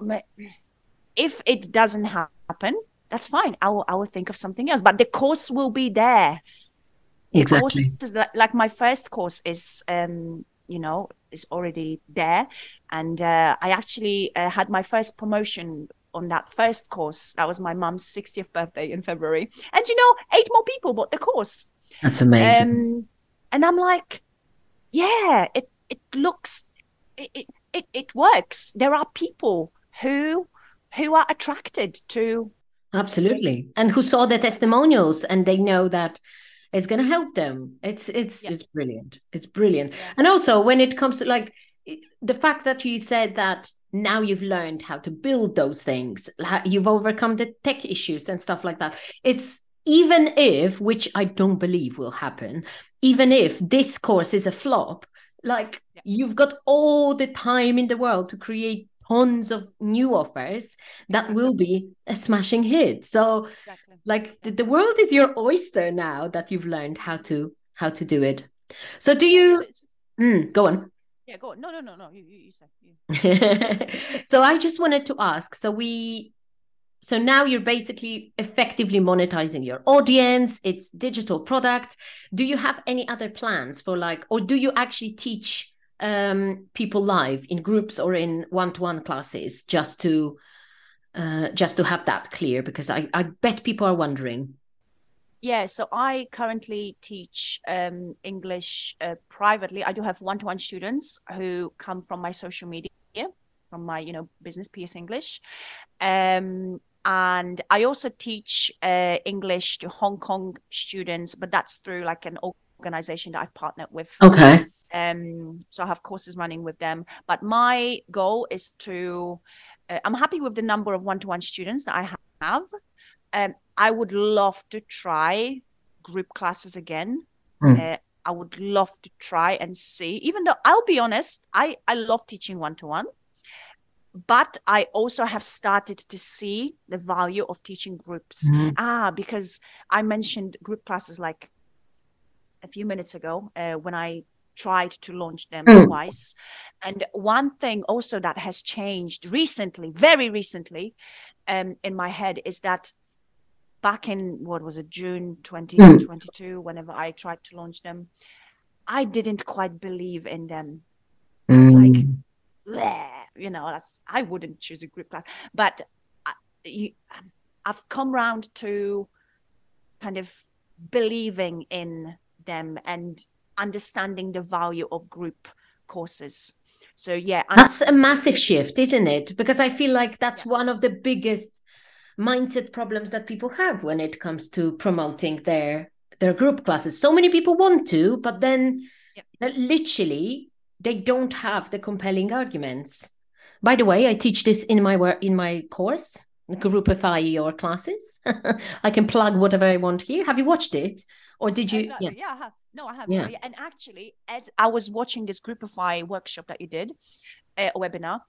if it doesn't happen, that's fine. I will I will think of something else. But the course will be there. Exactly. The course is like, like my first course is, um, you know, is already there, and uh, I actually uh, had my first promotion on that first course. That was my mum's sixtieth birthday in February, and you know, eight more people bought the course. That's amazing. Um, and I'm like, yeah, it it looks, it, it it it works. There are people who who are attracted to. Absolutely, and who saw the testimonials, and they know that it's going to help them. It's it's yeah. it's brilliant. It's brilliant. Yeah. And also when it comes to like the fact that you said that now you've learned how to build those things, you've overcome the tech issues and stuff like that. It's even if, which I don't believe will happen, even if this course is a flop, like yeah. you've got all the time in the world to create tons of new offers that exactly. will be a smashing hit. So exactly. like the, the world is your oyster now that you've learned how to how to do it. So do you yeah, it's, it's, mm, go on. Yeah, go on. No, no, no, no. You, you, you say. You. So I just wanted to ask. So we, so now you're basically effectively monetizing your audience. It's digital product. Do you have any other plans for like, or do you actually teach um, people live in groups or in one-to-one classes just to, uh, just to have that clear? Because I, I bet people are wondering. Yeah, so I currently teach um, English uh, privately. I do have one-to-one students who come from my social media, from my, you know, business, P S English. Um, and I also teach uh, English to Hong Kong students, but that's through like an organization that I've partnered with. Okay. Um, so I have courses running with them. But my goal is to, uh, I'm happy with the number of one-to-one students that I have. Um, I would love to try group classes again. Mm. Uh, I would love to try and see, even though I'll be honest, I, I love teaching one-to-one, but I also have started to see the value of teaching groups. Mm. Ah, because I mentioned group classes like a few minutes ago uh, when I tried to launch them mm. twice. And one thing also that has changed recently, very recently, um, in my head is that back in, what was it, June twenty twenty-two, mm. whenever I tried to launch them, I didn't quite believe in them. I was mm. like, bleh, you know, that's, I wouldn't choose a group class. But I, you, I've come around to kind of believing in them and understanding the value of group courses. So, yeah. I'm, that's a massive shift, isn't it? Because I feel like that's yeah. one of the biggest mindset problems that people have when it comes to promoting their their group classes. So many people want to, but then yeah. literally they don't have the compelling arguments. By the way, I teach this in my work in my course, Groupify your classes. I can plug whatever I want here. Have you watched it? Or did you? Exactly. Yeah. yeah, I have. No, I have. Yeah. Yeah. And actually, as I was watching this Groupify workshop that you did, uh, a webinar,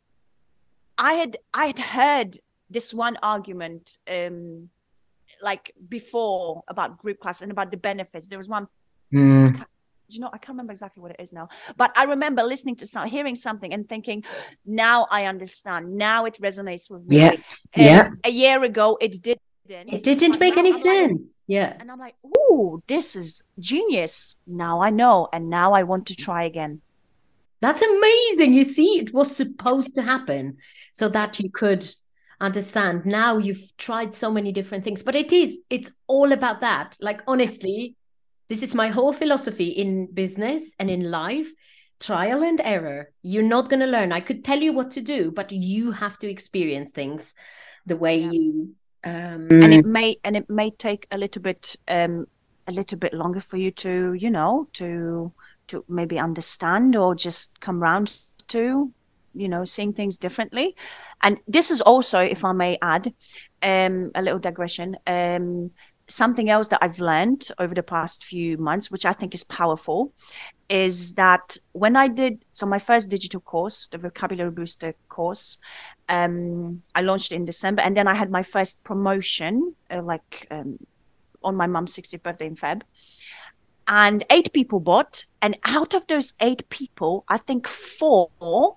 I had I had heard this one argument um like before about group class and about the benefits. There was one, Mm. you know, I can't remember exactly what it is now, but I remember listening to some, hearing something and thinking, now I understand. Now it resonates with me. Yeah. Um, Yeah. A year ago, it didn't. It didn't but make now any I'm like- sense. Yeah. and I'm like, ooh, this is genius. Now I know, and now I want to try again. That's amazing. You see, it was supposed to happen so that you could understand. Now you've tried so many different things, but it is, it's all about that. Like, honestly, this is my whole philosophy in business and in life. Trial and error. You're not going to learn. I could tell you what to do, but you have to experience things the way Yeah. you. Um, And it may and it may take a little bit um a little bit longer for you to, you know, to to maybe understand or just come round to, you know, seeing things differently. And this is also, if I may add, um, a little digression, um, something else that I've learned over the past few months, which I think is powerful, is that when I did, so my first digital course, the Vocabulary Booster course, um, I launched in December, and then I had my first promotion, uh, like um, on my mum's sixtieth birthday in Feb. And eight people bought, and out of those eight people, I think four,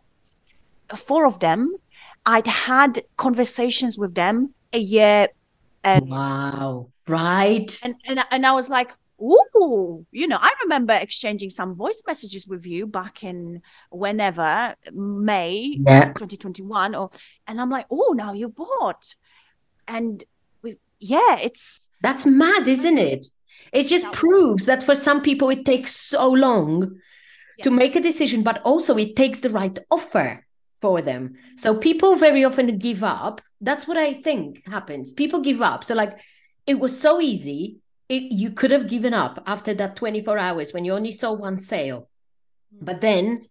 four of them, I'd had conversations with them a year. And, wow. Right. and, and, and I was like, ooh, you know, I remember exchanging some voice messages with you back in whenever, May Yeah. twenty twenty-one. Or, and I'm like, oh, now you bought. And we, yeah, it's. That's mad, isn't it? It just That was- proves that for some people it takes so long Yeah. to make a decision, but also it takes the right offer for them. So people very often give up. That's what I think happens. People give up. So like, it was so easy. It, you could have given up after that twenty-four hours when you only saw one sale. But then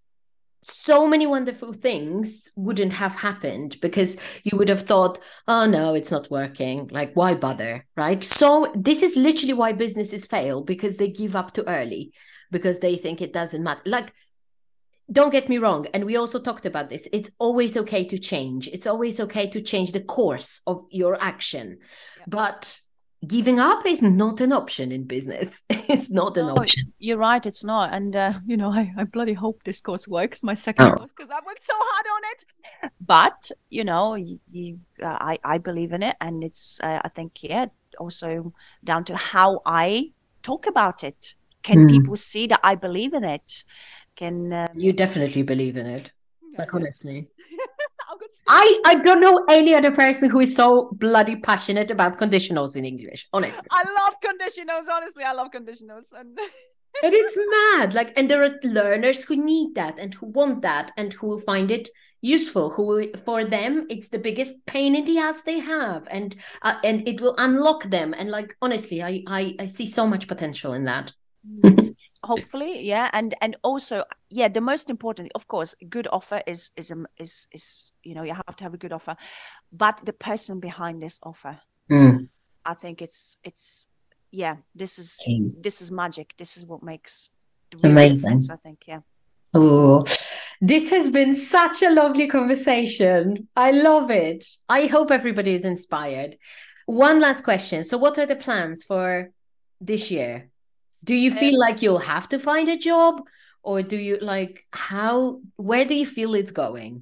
so many wonderful things wouldn't have happened because you would have thought, oh no, it's not working. Like, why bother, right? So this is literally why businesses fail, because they give up too early, because they think it doesn't matter. Like, don't get me wrong. And we also talked about this. It's always okay to change. It's always okay to change the course of your action. Yeah. But giving up is not an option in business. It's not an No, option. You're right, it's not. And, uh, you know, I, I bloody hope this course works, my second Oh. course, because I worked so hard on it. But, you know, you, you, uh, I, I believe in it. And it's, uh, I think, yeah, also down to how I talk about it. Can Hmm. people see that I believe in it? Can um, You definitely believe in it. Like, yes. honestly. I've got stuff. I, I don't know any other person who is so bloody passionate about conditionals in English, honestly. I love conditionals, honestly. I love conditionals. And And it's mad. Like, and there are learners who need that and who want that and who will find it useful. Who, for them, it's the biggest pain in the ass they have, and uh, and it will unlock them. And like, honestly, I I, I see so much potential in that. hopefully, yeah. And and also, yeah, the most important, of course, a good offer is is um, is is you know, you have to have a good offer, but the person behind this offer, Mm. I think it's it's yeah, this is Mm. this is magic. This is what makes the real Amazing. difference, I think. Yeah. Oh, this has been such a lovely conversation. I love it. I hope everybody is inspired. One last question. So, what are the plans for this year? Do you feel Um, like you'll have to find a job, or do you like how, where do you feel it's going?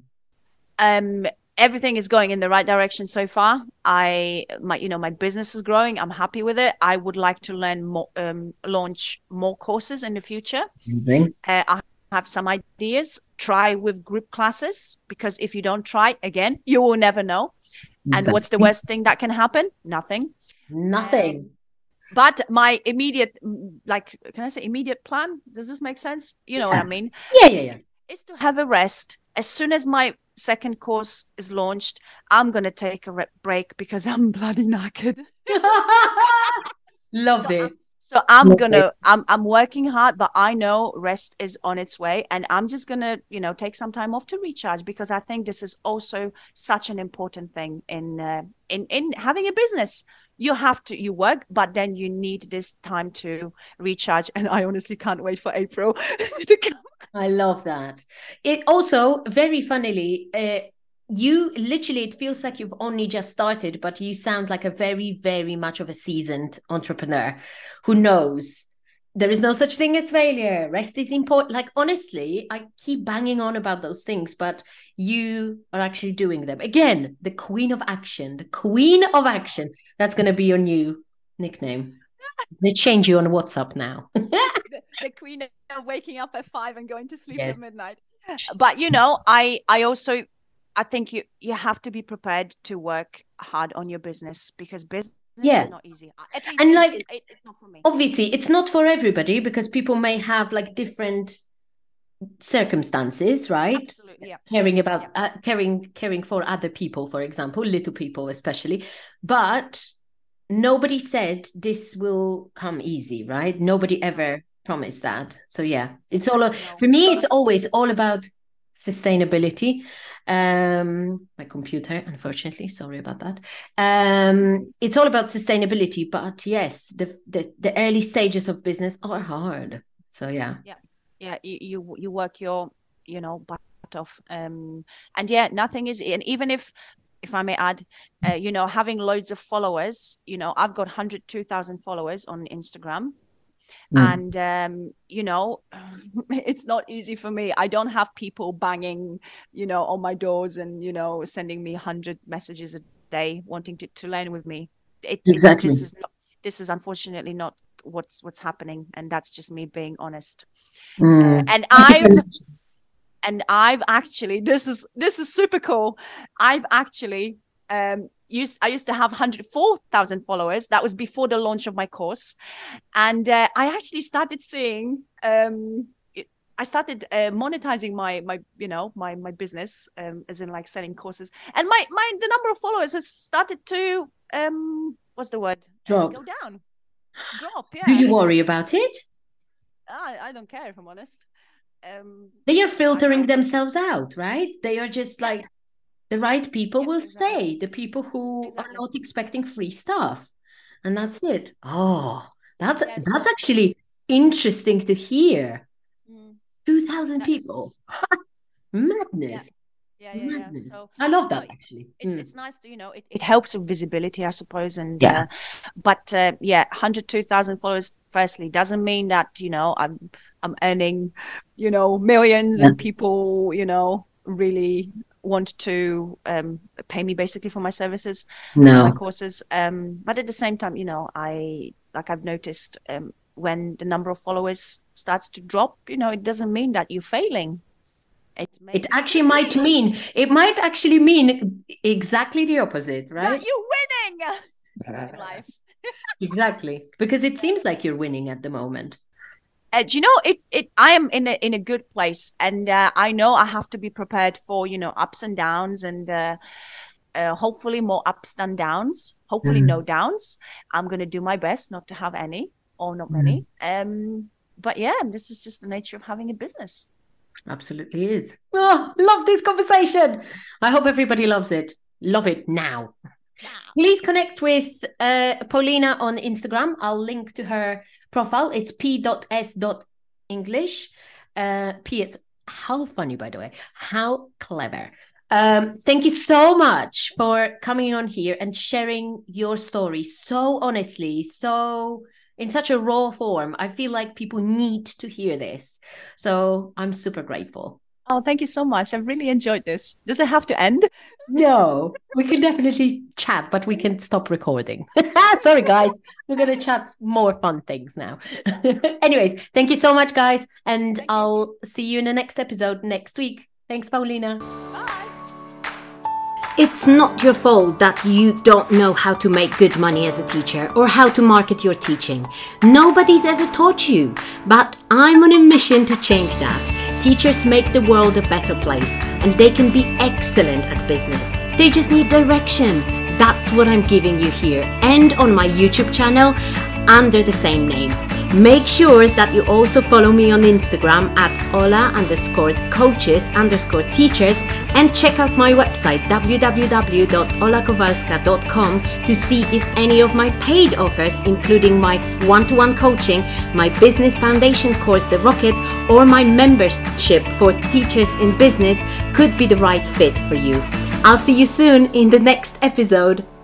um everything is going in the right direction so far. I my you know my business is growing. I'm happy with it. I would like to learn more, um launch more courses in the future. Amazing. uh, I have some ideas. Try with group classes, because if you don't try, again, you will never know. And what's the Exactly. worst thing that can happen? Nothing. Nothing. But my immediate, mm, like, can I say immediate plan? Does this make sense? You know what I Yeah. mean? Yeah, yeah, yeah. Is to have a rest. As soon as my second course is launched, I'm going to take a re- break because I'm bloody knackered. Loved So it. I'm, So I'm Love gonna, it. I'm, I'm working hard, but I know rest is on its way, and I'm just gonna, you know, take some time off to recharge, because I think this is also such an important thing in, uh, in, in having a business. You have to, you work, but then you need this time to recharge. And I honestly can't wait for April to come. I love that. It also, very funnily, uh, you literally, it feels like you've only just started, but you sound like a very, very much of a seasoned entrepreneur who knows there is no such thing as failure. Rest is important. Like, honestly, I keep banging on about those things, but you are actually doing them. Again, the queen of action, the queen of action. That's going to be your new nickname. They change you on WhatsApp now. the, the queen of waking up at five and going to sleep Yes. at midnight. But, you know, I, I also, I think you, you have to be prepared to work hard on your business, because business Yeah. is not easy. At least And it- like, it- it- it's not for me. obviously, it's not for everybody, because people may have like different circumstances, right? Absolutely, yeah. Caring about, Yeah. uh, caring, caring for other people, for example, little people especially. But nobody said this will come easy, right? Nobody ever promised that. So yeah, it's all, No. for me, it's always all about sustainability. Um, my computer, unfortunately, sorry about that. Um, it's all about sustainability, but yes, the, the the early stages of business are hard. So yeah. Yeah. Yeah. You, you, you work your, you know, butt off. Um, and yeah, nothing is, and even if, if I may add, uh, you know, having loads of followers, you know, I've got one hundred two thousand followers on Instagram. Mm. And, um, you know, it's not easy for me. I don't have people banging, you know, on my doors and, you know, sending me one hundred messages a day wanting to, to learn with me. It, Exactly. It, this is not, this is unfortunately not what's what's happening. And that's just me being honest. Mm. Uh, and I've and I've actually, this is this is super cool. I've actually um used I used to have one hundred four thousand followers. That was before the launch of my course, and uh, I actually started seeing um it, I started uh, monetizing my my you know my my business, um as in like selling courses, and my my the number of followers has started to um what's the word Drop. go down drop yeah Do you worry about it? I, I don't care, if I'm honest. Um They are filtering I- themselves out, right? They are just like, the right people Yeah, will exactly. stay, the people who Exactly. are not expecting free stuff. And that's it. Oh, that's Yeah, that's so- actually interesting to hear. Mm. two thousand That people. is- Madness. Yeah, yeah, yeah. Madness. So I love no, that, actually. it's Mm. it's nice to, you know, it, it helps with visibility, I suppose. And Yeah. uh, but uh, yeah, one hundred two thousand followers firstly doesn't mean that, you know, I'm I'm earning, you know, millions Yeah. and people, you know, really want to um pay me basically for my services, my No. courses. Um but at the same time, you know, I like I've noticed um when the number of followers starts to drop, you know, it doesn't mean that you're failing. It, may- It actually might mean, it might actually mean exactly the opposite, right? that you're winning in life. Exactly. Because it seems like you're winning at the moment. Uh, do you know it? It I am in a in a good place, and uh, I know I have to be prepared for, you know, ups and downs, and uh, uh, hopefully more ups than downs. Hopefully Mm. no downs. I'm gonna do my best not to have any or not many. Um, but yeah, this is just the nature of having a business. Absolutely is. Oh, love this conversation. I hope everybody loves it. Love it now. Please connect with uh, Paulina on Instagram. I'll link to her profile. It's p dot s dot english. Uh, P, it's how funny, by the way. How clever. Um, thank you so much for coming on here and sharing your story so honestly, so in such a raw form. I feel like people need to hear this. So I'm super grateful. Oh, thank you so much. I've really enjoyed this. Does it have to end? No, we can definitely chat, but we can stop recording. Sorry, guys. We're going to chat more fun things now. Anyways, thank you so much, guys. And Thank you. I'll see you in the next episode next week. Thanks, Paulina. Bye. It's not your fault that you don't know how to make good money as a teacher or how to market your teaching. Nobody's ever taught you, but I'm on a mission to change that. Teachers make the world a better place and they can be excellent at business. They just need direction. That's what I'm giving you here and on my YouTube channel. under the same name. Make sure that you also follow me on Instagram at Ola underscore coaches underscore teachers and check out my website w w w dot ola kowalska dot com to see if any of my paid offers, including my one-to-one coaching, my business foundation course, The Rocket, or my membership for teachers in business could be the right fit for you. I'll see you soon in the next episode.